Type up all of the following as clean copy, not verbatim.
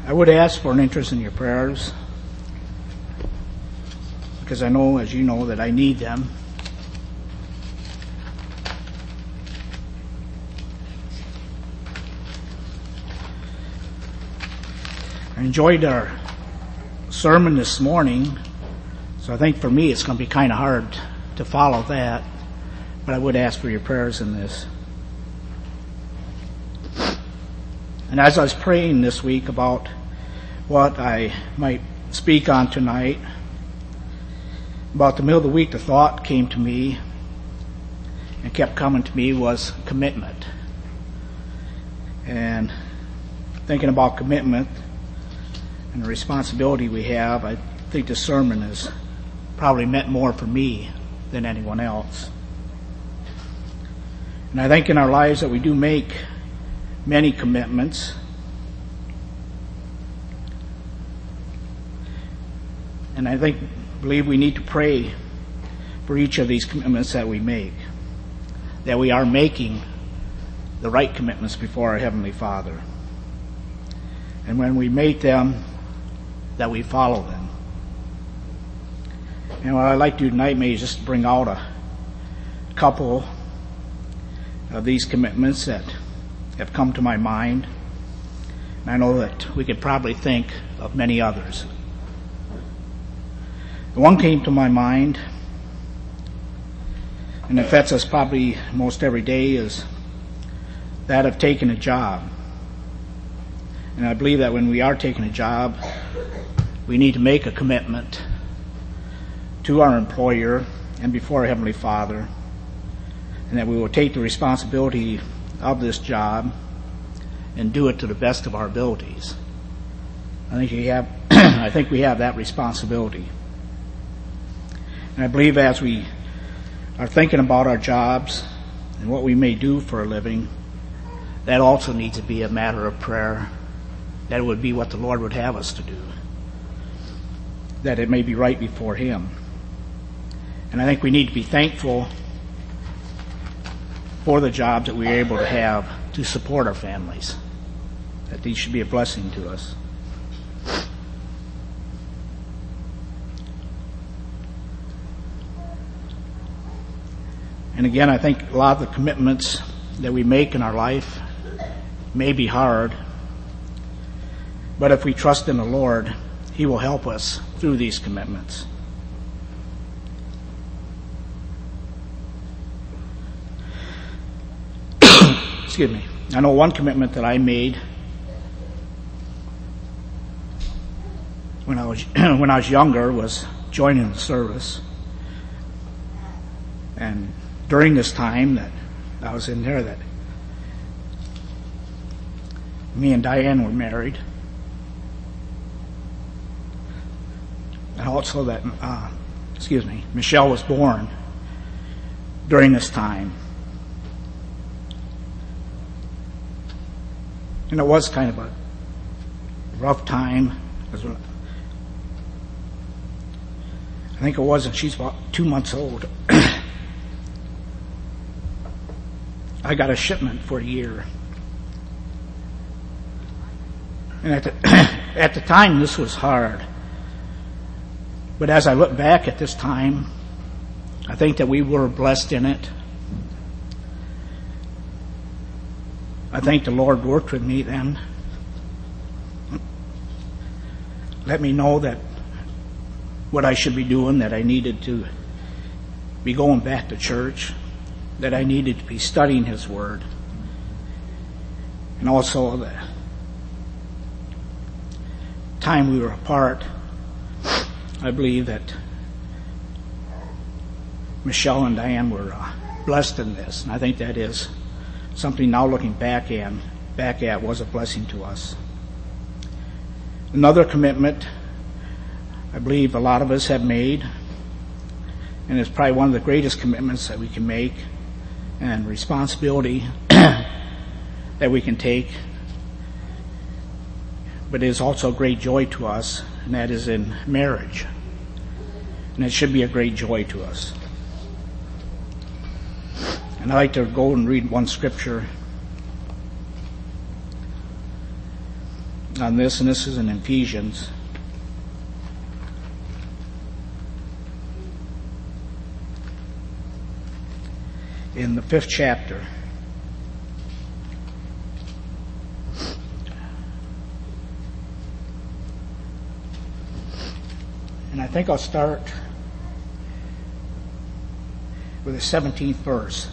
I would ask for an interest in your prayers, because I know, as you know, that I need them. I enjoyed our sermon this morning, so I think for me it's going to be kind of hard to follow that, but I would ask for your prayers in this. And as I was praying this week about what I might speak on tonight, about the middle of the week, the thought came to me and kept coming to me was commitment. And thinking about commitment and the responsibility we have, I think this sermon has probably meant more for me than anyone else. And I think in our lives that we do make many commitments. And I believe we need to pray for each of these commitments that we make, that we are making the right commitments before our Heavenly Father. And when we make them, that we follow them. And what I'd like to do tonight may just bring out a couple of these commitments that have come to my mind. And I know that we could probably think of many others. The one came to my mind, and affects us probably most every day, is that of taking a job. And I believe that when we are taking a job, we need to make a commitment to our employer and before our Heavenly Father, and that we will take the responsibility of this job and do it to the best of our abilities. I think we have that responsibility. And I believe as we are thinking about our jobs and what we may do for a living, that also needs to be a matter of prayer, that it would be what the Lord would have us to do, that it may be right before Him. And I think we need to be thankful for the jobs that we are able to have to support our families, that these should be a blessing to us. And again, I think a lot of the commitments that we make in our life may be hard, but if we trust in the Lord, He will help us through these commitments. Excuse me. I know one commitment that I made when I was younger was joining the service. And during this time that I was in there, that me and Diane were married. And also that, Michelle was born during this time. And it was kind of a rough time. I think it was, and she's about 2 months old. I got a shipment for a year. And at the time, this was hard. But as I look back at this time, I think that we were blessed in it. I think the Lord worked with me then. Let me know that what I should be doing, that I needed to be going back to church, that I needed to be studying His Word. And also the time we were apart, I believe that Michelle and Diane were blessed in this. And I think that is something now looking back at was a blessing to us. Another commitment I believe a lot of us have made, and it's probably one of the greatest commitments that we can make and responsibility that we can take, but it is also a great joy to us, and that is in marriage. And it should be a great joy to us. And I'd like to go and read one scripture. on this, and this is in Ephesians. In the 5th chapter. And I think I'll start with the 17th verse.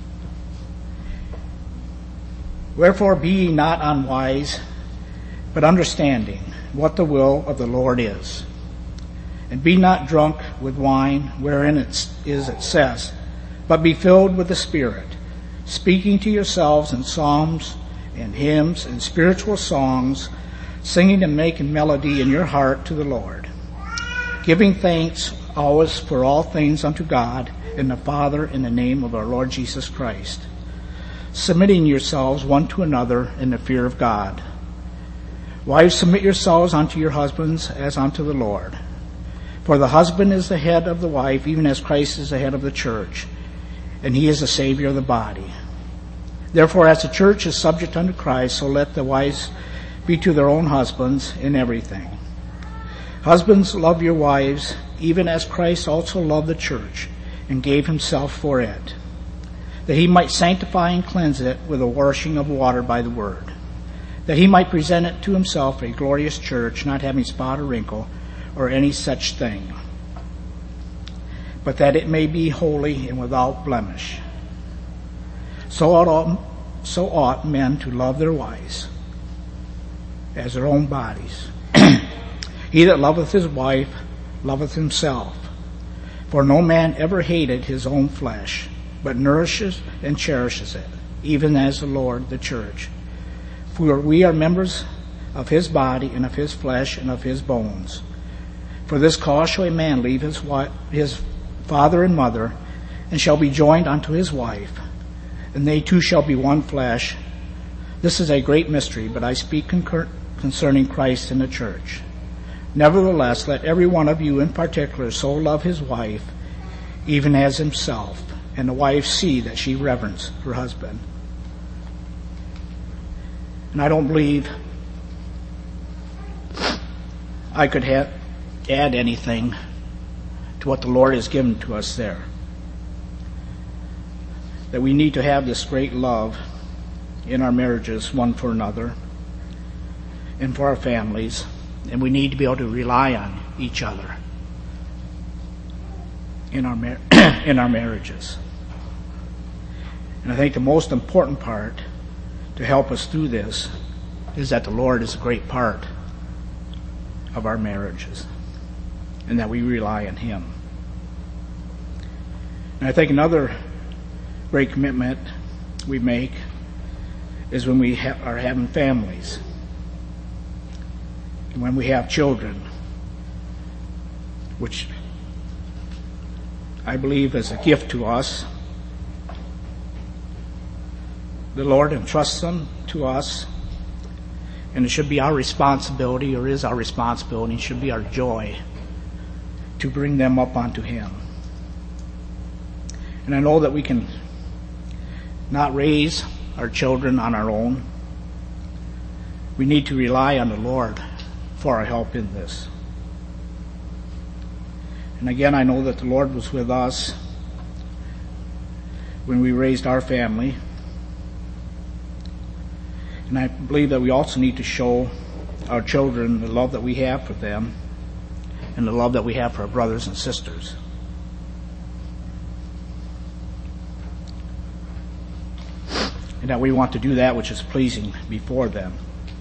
Wherefore be ye not unwise, but understanding what the will of the Lord is. And be not drunk with wine, wherein it says, but be filled with the Spirit, speaking to yourselves in psalms and hymns and spiritual songs, singing and making melody in your heart to the Lord, giving thanks always for all things unto God and the Father in the name of our Lord Jesus Christ, submitting yourselves one to another in the fear of God. Wives, submit yourselves unto your husbands as unto the Lord. For the husband is the head of the wife, even as Christ is the head of the church, and he is the Savior of the body. Therefore, as the church is subject unto Christ, so let the wives be to their own husbands in everything. Husbands, love your wives, even as Christ also loved the church, and gave himself for it, that he might sanctify and cleanse it with a washing of water by the word, that he might present it to himself a glorious church, not having spot or wrinkle or any such thing, but that it may be holy and without blemish. So ought men to love their wives as their own bodies. He that loveth his wife loveth himself. For no man ever hated his own flesh, but nourishes and cherishes it, even as the Lord the church. For we are members of his body, and of his flesh, and of his bones. For this cause shall a man leave his father and mother, and shall be joined unto his wife, and they two shall be one flesh. This is a great mystery, but I speak concerning Christ and the church. Nevertheless, let every one of you in particular so love his wife, even as himself, and the wife see that she reverence her husband. And I don't believe I could add anything to what the Lord has given to us there. That we need to have this great love in our marriages, one for another, and for our families. And we need to be able to rely on each other in our marriages. And I think the most important part to help us through this is that the Lord is a great part of our marriages, and that we rely on him. And I think another great commitment we make is when we are having families. When we have children, which I believe is a gift to us. The Lord entrusts them to us, and it should be our responsibility, or is our responsibility, it should be our joy to bring them up onto him. And I know that we can not raise our children on our own. We need to rely on the Lord for our help in this. And again, I know that the Lord was with us when we raised our family. And I believe that we also need to show our children the love that we have for them, and the love that we have for our brothers and sisters. And that we want to do that which is pleasing before them.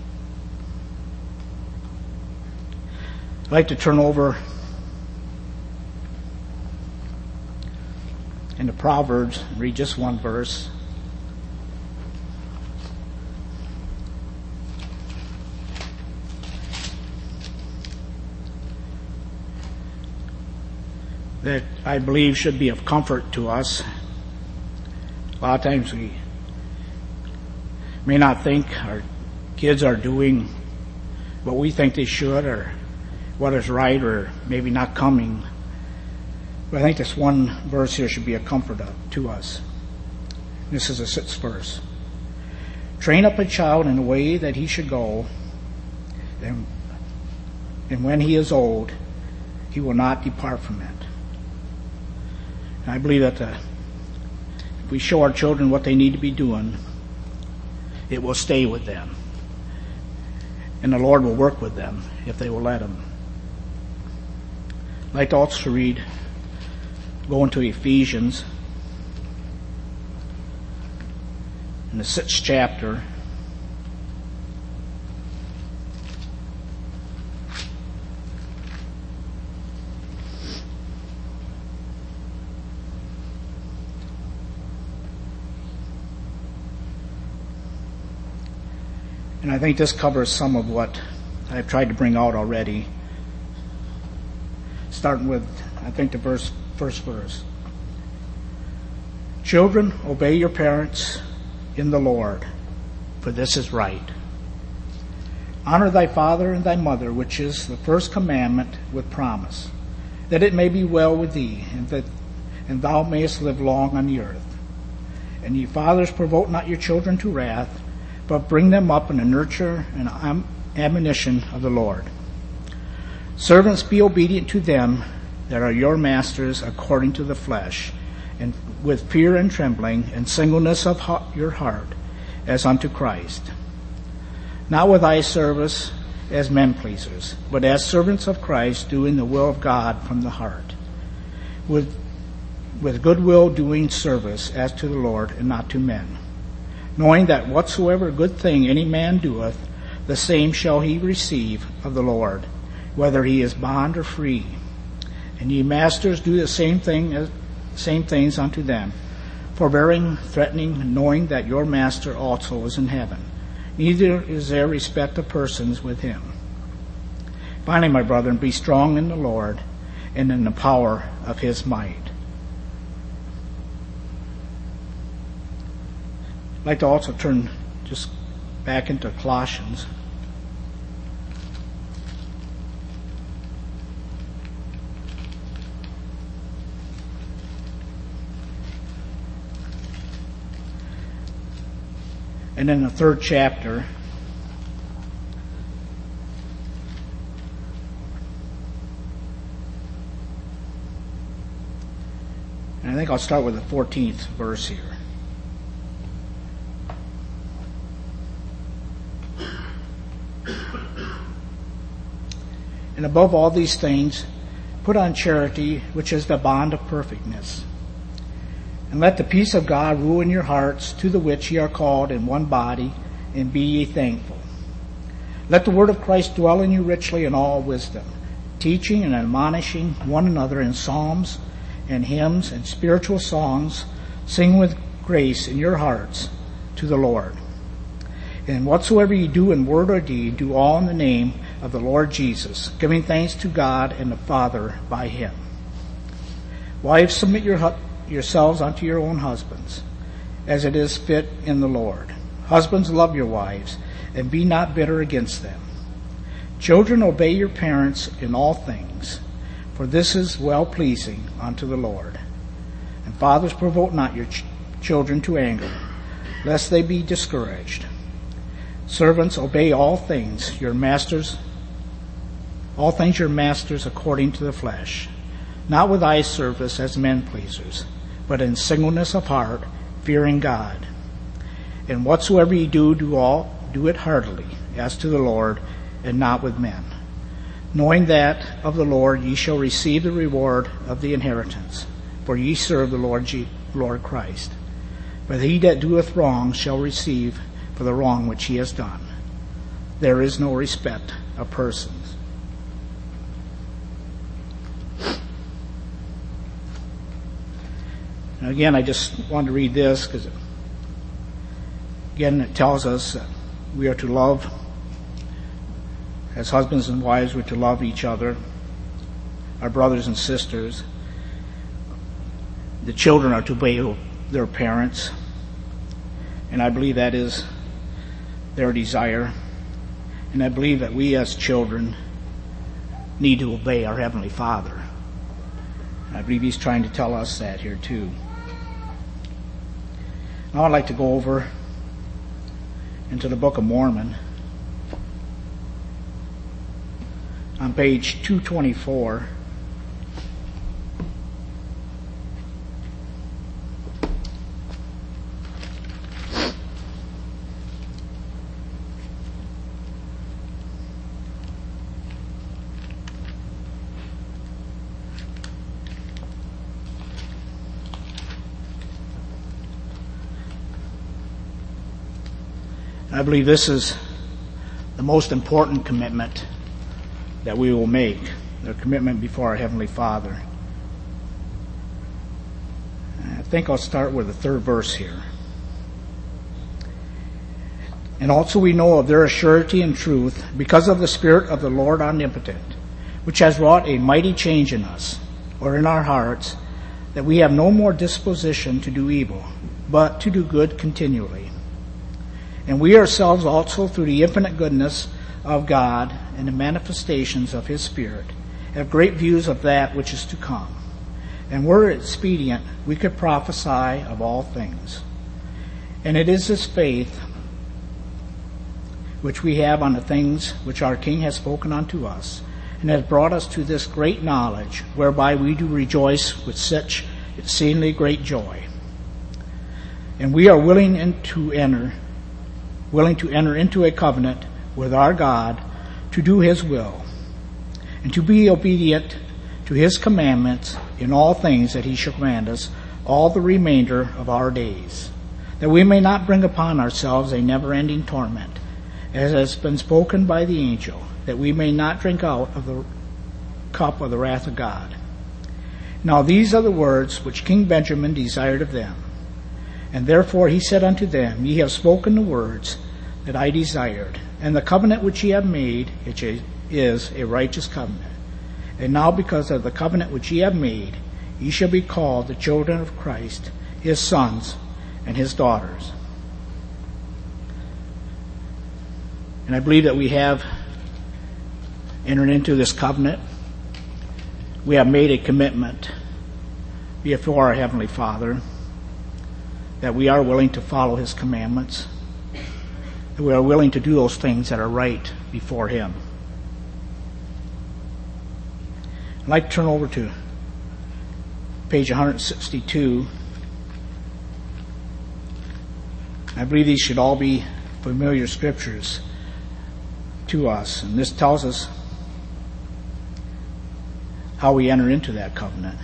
I'd like to turn over into Proverbs and read just one verse. That I believe should be of comfort to us. A lot of times we may not think our kids are doing what we think they should, or what is right, or maybe not coming. But I think this one verse here should be a comfort to us. This is the 6th verse. Train up a child in the way that he should go, and when he is old, he will not depart from it. And I believe that if we show our children what they need to be doing, it will stay with them. And the Lord will work with them if they will let him. I'd like to also go into Ephesians in the 6th chapter. And I think this covers some of what I've tried to bring out already. Starting with, I think, the first verse. Children, obey your parents in the Lord, for this is right. Honor thy father and thy mother, which is the first commandment with promise, that it may be well with thee, and thou mayest live long on the earth. And ye fathers, provoke not your children to wrath, but bring them up in the nurture and admonition of the Lord. Servants, be obedient to them that are your masters according to the flesh, and with fear and trembling and singleness of your heart, as unto Christ. Not with eye service as men pleasers, but as servants of Christ, doing the will of God from the heart, with good will doing service as to the Lord and not to men, knowing that whatsoever good thing any man doeth, the same shall he receive of the Lord, whether he is bond or free. And ye masters, do the same things unto them, forbearing, threatening, knowing that your master also is in heaven. Neither is there respect of persons with him. Finally, my brethren, be strong in the Lord and in the power of his might. I'd like to also turn just back into Colossians. And in the 3rd chapter, and I think I'll start with the 14th verse here. And above all these things, put on charity, which is the bond of perfectness. And let the peace of God rule in your hearts, to the which ye are called in one body, and be ye thankful. Let the word of Christ dwell in you richly in all wisdom, teaching and admonishing one another in psalms and hymns and spiritual songs, sing with grace in your hearts to the Lord. And whatsoever ye do in word or deed, do all in the name of the Lord Jesus, giving thanks to God and the Father by him. Wives, submit yourselves unto your own husbands, as it is fit in the Lord. Husbands, love your wives, and be not bitter against them. Children, obey your parents in all things, for this is well-pleasing unto the Lord. And fathers, provoke not your children to anger, lest they be discouraged. Servants, obey all things your masters according to the flesh, not with eye service as men pleasers, but in singleness of heart, fearing God. And whatsoever ye do it heartily, as to the Lord, and not with men, knowing that of the Lord ye shall receive the reward of the inheritance, for ye serve the Lord Christ. But he that doeth wrong shall receive for the wrong which he has done. There is no respect of persons. And again, I just want to read this because, again, it tells us that we are to love, as husbands and wives, we're to love each other, our brothers and sisters. The children are to obey their parents, and I believe that is their desire. And I believe that we as children need to obey our Heavenly Father. And I believe He's trying to tell us that here too. Now I'd like to go over into the Book of Mormon. on page 224. I believe this is the most important commitment that we will make, the commitment before our Heavenly Father. I think I'll start with the third verse here. And also we know of their surety and truth because of the Spirit of the Lord Omnipotent, which has wrought a mighty change in us, or in our hearts, that we have no more disposition to do evil, but to do good continually. And we ourselves also, through the infinite goodness of God and the manifestations of His Spirit, have great views of that which is to come. And were it expedient, we could prophesy of all things. And it is this faith which we have on the things which our King has spoken unto us, and has brought us to this great knowledge, whereby we do rejoice with such exceedingly great joy. And we are willing to enter into a covenant with our God to do His will and to be obedient to His commandments in all things that He shall command us all the remainder of our days, that we may not bring upon ourselves a never-ending torment, as has been spoken by the angel, that we may not drink out of the cup of the wrath of God. Now these are the words which King Benjamin desired of them. And therefore he said unto them, Ye have spoken the words that I desired, and the covenant which ye have made, which is a righteous covenant. And now because of the covenant which ye have made, ye shall be called the children of Christ, His sons and His daughters. And I believe that we have entered into this covenant. We have made a commitment before our Heavenly Father that we are willing to follow His commandments, that we are willing to do those things that are right before Him. I'd like to turn over to page 162. I believe these should all be familiar scriptures to us, and this tells us how we enter into that covenant.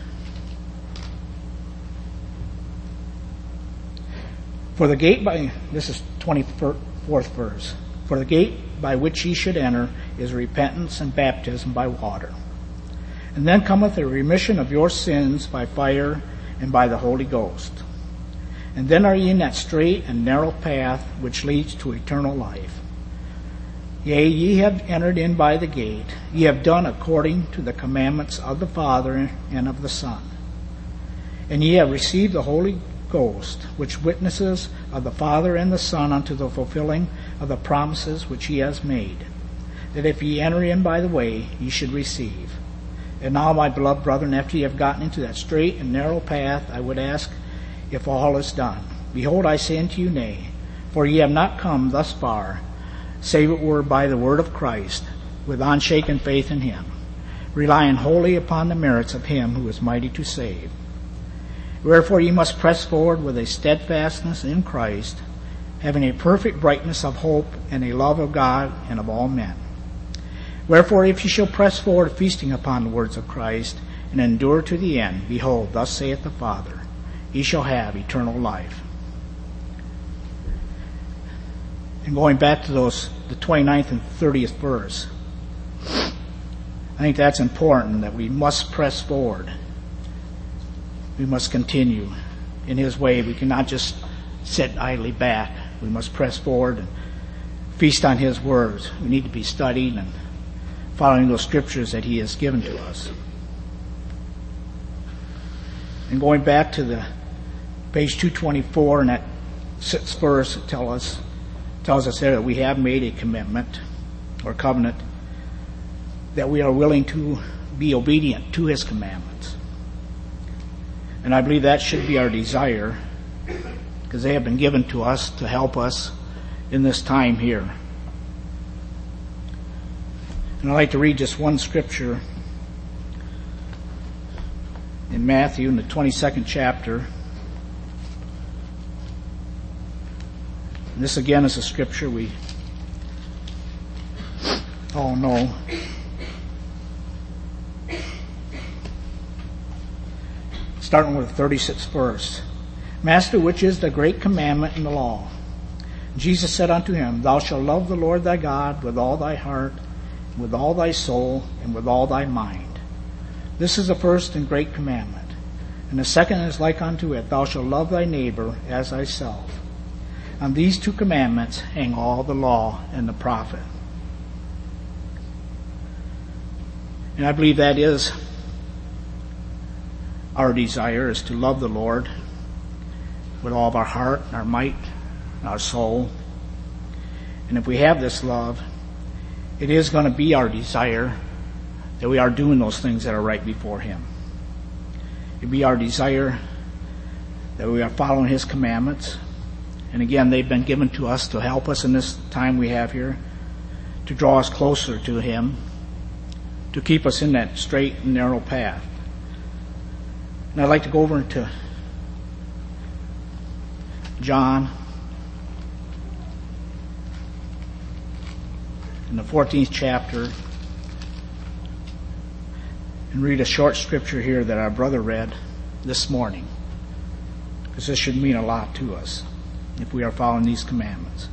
For the gate by, this is 24th verse, for the gate by which ye should enter is repentance and baptism by water. And then cometh a remission of your sins by fire and by the Holy Ghost. And then are ye in that straight and narrow path which leads to eternal life. Yea, ye have entered in by the gate. Ye have done according to the commandments of the Father and of the Son. And ye have received the Holy Ghost, which witnesses of the Father and the Son unto the fulfilling of the promises which He has made, that if ye enter in by the way, ye should receive. And now, my beloved brethren, after ye have gotten into that straight and narrow path, I would ask if all is done. Behold, I say unto you, nay, for ye have not come thus far, save it were by the word of Christ, with unshaken faith in Him, relying wholly upon the merits of Him who is mighty to save. Wherefore ye must press forward with a steadfastness in Christ, having a perfect brightness of hope and a love of God and of all men. Wherefore if ye shall press forward feasting upon the words of Christ, and endure to the end, behold, thus saith the Father, ye shall have eternal life. And going back to the 29th and 30th verse, I think that's important, that we must press forward. We must continue in His way. We cannot just sit idly back. We must press forward and feast on His words. We need to be studying and following those scriptures that He has given to us. And going back to the page 224 and that 6th verse, it tells us there that we have made a commitment or covenant that we are willing to be obedient to His commandments. And I believe that should be our desire, because they have been given to us to help us in this time here. And I'd like to read just one scripture in Matthew in the 22nd chapter. And this again is a scripture we all know. Starting with the 36th verse. Master, which is the great commandment in the law? Jesus said unto him, Thou shalt love the Lord thy God with all thy heart, with all thy soul, and with all thy mind. This is the first and great commandment. And the second is like unto it, Thou shalt love thy neighbor as thyself. On these two commandments hang all the law and the prophet. And I believe that is our desire, is to love the Lord with all of our heart, our might, and our soul. And if we have this love, it is going to be our desire that we are doing those things that are right before Him. It will be our desire that we are following His commandments. And again, they've been given to us to help us in this time we have here, to draw us closer to Him, to keep us in that straight and narrow path. And I'd like to go over into John in the 14th chapter and read a short scripture here that our brother read this morning, because this should mean a lot to us if we are following these commandments.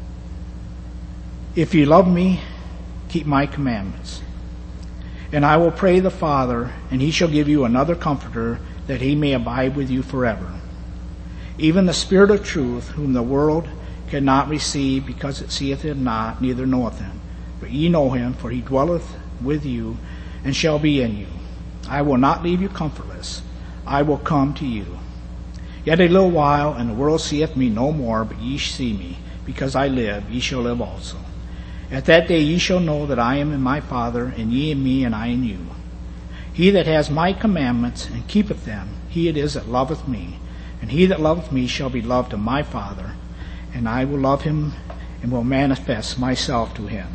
If ye love me, keep my commandments. And I will pray the Father, and He shall give you another Comforter, that He may abide with you forever. Even the Spirit of truth, whom the world cannot receive, because it seeth Him not, neither knoweth Him. But ye know Him, for He dwelleth with you, and shall be in you. I will not leave you comfortless. I will come to you. Yet a little while, and the world seeth me no more, but ye see me. Because I live, ye shall live also. At that day ye shall know that I am in my Father, and ye in me, and I in you. He that has my commandments, and keepeth them, he it is that loveth me. And he that loveth me shall be loved of my Father, and I will love him, and will manifest myself to him.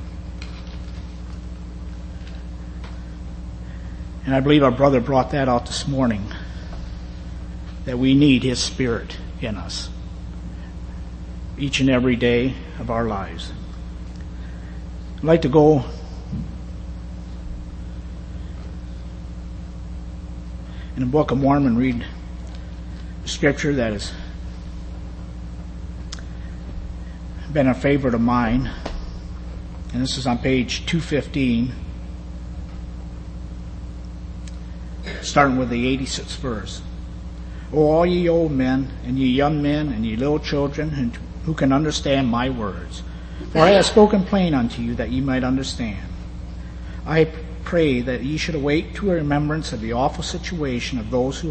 And I believe our brother brought that out this morning, that we need His Spirit in us each and every day of our lives. I'd like to go in the Book of Mormon, read a scripture that has been a favorite of mine. And this is on page 215, starting with the 86th verse. O all ye old men, and ye young men, and ye little children, who can understand my words. For I have spoken plain unto you, that ye might understand. I pray that ye should awake to a remembrance of the awful situation of those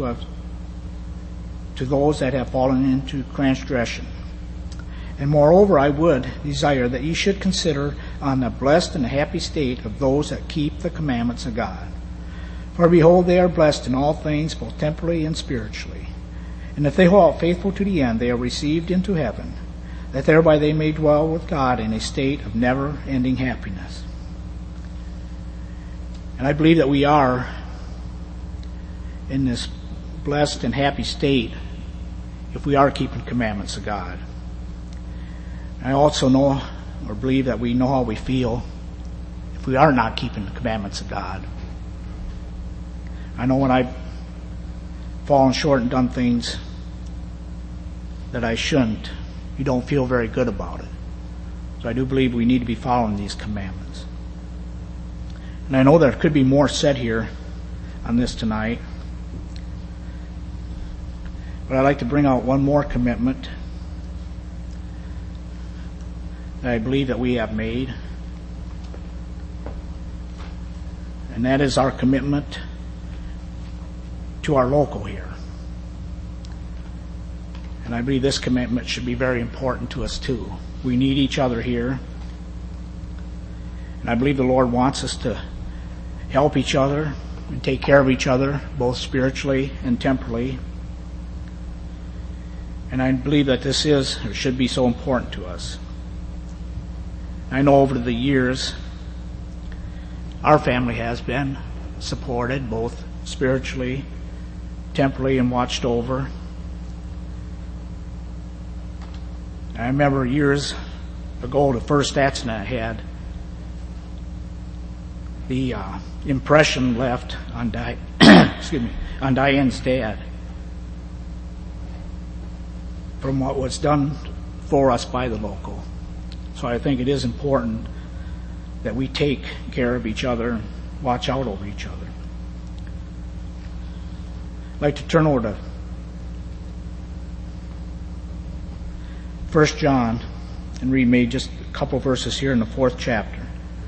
that have fallen into transgression. And moreover, I would desire that ye should consider on the blessed and happy state of those that keep the commandments of God. For behold, they are blessed in all things, both temporally and spiritually. And if they hold faithful to the end, they are received into heaven, that thereby they may dwell with God in a state of never-ending happiness. And I believe that we are in this blessed and happy state if we are keeping commandments of God. I also know, or believe, that we know how we feel if we are not keeping the commandments of God. I know when I've fallen short and done things that I shouldn't, you don't feel very good about it. So I do believe we need to be following these commandments. And I know there could be more said here on this tonight, but I'd like to bring out one more commitment that I believe that we have made, and that is our commitment to our local here. And I believe this commitment should be very important to us too. We need each other here, and I believe the Lord wants us to help each other and take care of each other, both spiritually and temporally. And I believe that this is, or should be, so important to us. I know over the years, our family has been supported both spiritually, temporally, and watched over. I remember years ago, the first accident I had, the impression left on on Diane's dad from what was done for us by the local. So I think it is important that we take care of each other and watch out over each other. I'd like to turn over to 1 John and read maybe just a couple verses here in the 4th chapter.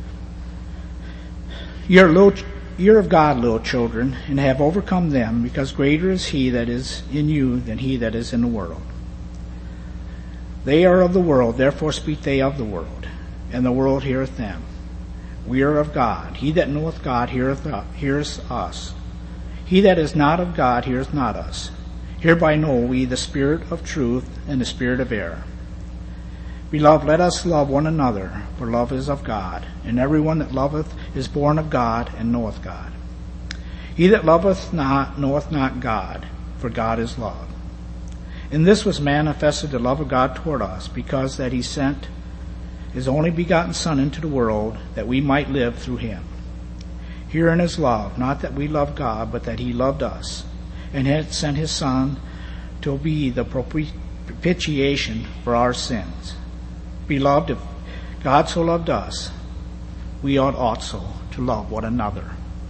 You're of God, little children, and have overcome them, because greater is he that is in you than he that is in the world. They are of the world, therefore speak they of the world, and the world heareth them. We are of God. He that knoweth God heareth us. He that is not of God heareth not us. Hereby know we the spirit of truth and the spirit of error. Beloved, let us love one another, for love is of God, and every one that loveth is born of God and knoweth God. He that loveth not knoweth not God, for God is love. And this was manifested the love of God toward us, because that he sent his only begotten Son into the world, that we might live through him. Herein is love, not that we loved God, but that he loved us, and had sent his Son to be the propitiation for our sins. Beloved, if God so loved us, we ought also to love one another.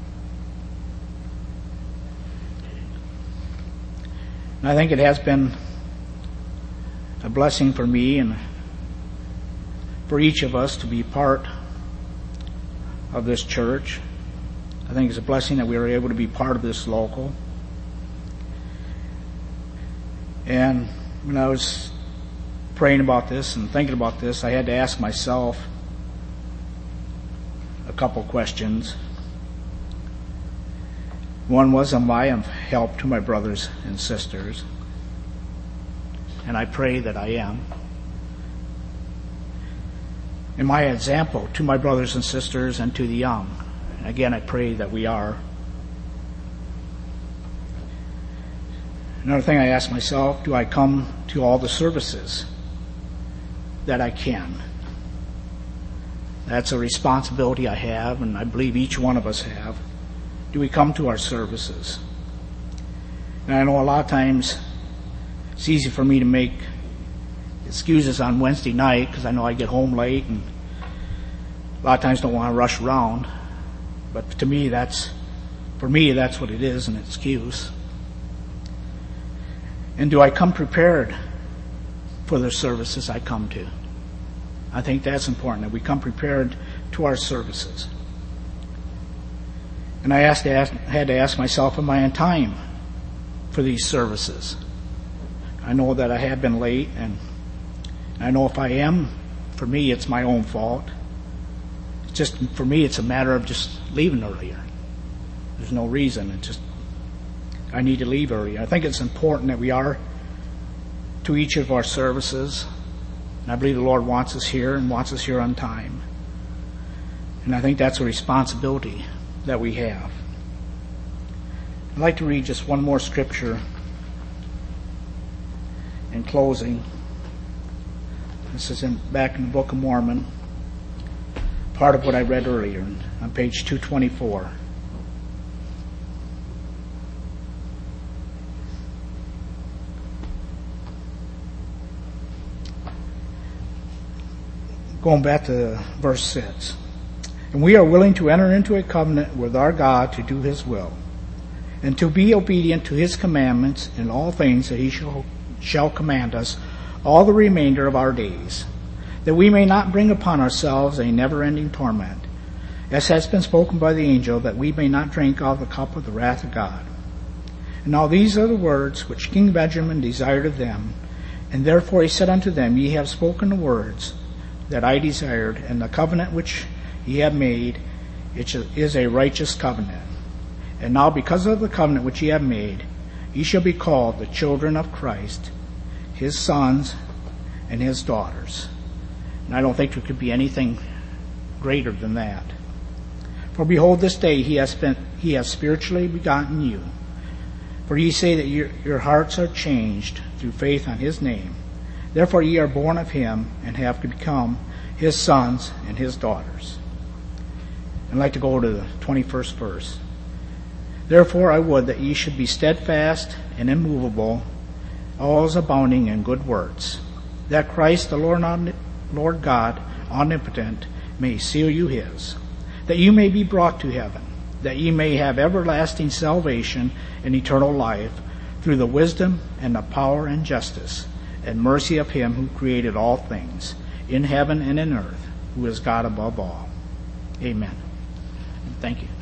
And I think it has been a blessing for me and for each of us to be part of this church. I think it's a blessing that we were able to be part of this local. And when I was praying about this and thinking about this, I had to ask myself a couple questions. One was, am I of help to my brothers and sisters? And I pray that I am. Am I an example to my brothers and sisters and to the young? And again, I pray that we are. Another thing I ask myself, do I come to all the services that I can? That's a responsibility I have, and I believe each one of us have. Do we come to our services? And I know a lot of times it's easy for me to make excuses on Wednesday night because I know I get home late and a lot of times don't want to rush around. But to me, that's what it is, an excuse. And do I come prepared for the services I come to? I think that's important, that we come prepared to our services. And I had to ask myself, am I on time for these services? I know that I have been late, and I know if I am, for me, it's my own fault. For me, it's a matter of just leaving earlier. There's no reason. I need to leave earlier. I think it's important that we are to each of our services. And I believe the Lord wants us here and wants us here on time. And I think that's a responsibility that we have. I'd like to read just one more scripture in closing. This is back in the Book of Mormon, part of what I read earlier on page 224. Going back to verse 6. And we are willing to enter into a covenant with our God to do his will, and to be obedient to his commandments in all things that he shall command us all the remainder of our days, that we may not bring upon ourselves a never-ending torment, as has been spoken by the angel, that we may not drink of the cup of the wrath of God. And now these are the words which King Benjamin desired of them, and therefore he said unto them, Ye have spoken the words that I desired, and the covenant which ye have made, it is a righteous covenant. And now because of the covenant which ye have made, ye shall be called the children of Christ, his sons and his daughters. And I don't think there could be anything greater than that. For behold, this day he has spiritually begotten you. For ye say that your hearts are changed through faith on his name. Therefore ye are born of him, and have become his sons and his daughters. I'd like to go to the 21st verse. Therefore I would that ye should be steadfast and immovable, always abounding in good works, that Christ the Lord God omnipotent may seal you his, that you may be brought to heaven, that ye may have everlasting salvation and eternal life, through the wisdom and the power and justice and mercy of him who created all things, in heaven and in earth, who is God above all. Amen. Thank you.